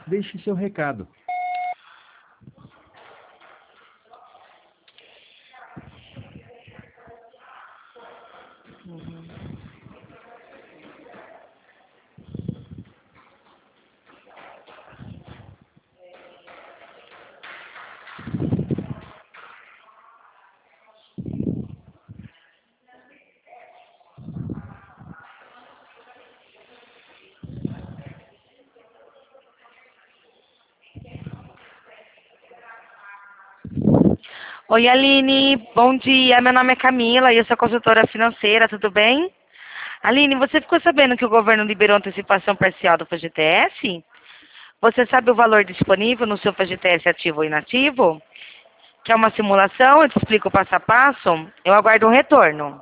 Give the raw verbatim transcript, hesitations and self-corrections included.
Deixe seu recado. Oi, Aline, bom dia. Meu nome é Camila e eu sou consultora financeira, tudo bem? Aline, você ficou sabendo que o governo liberou antecipação parcial do F G T S? Você sabe o valor disponível no seu F G T S ativo ou inativo? Quer uma simulação? Eu te explico passo a passo. Eu aguardo um retorno.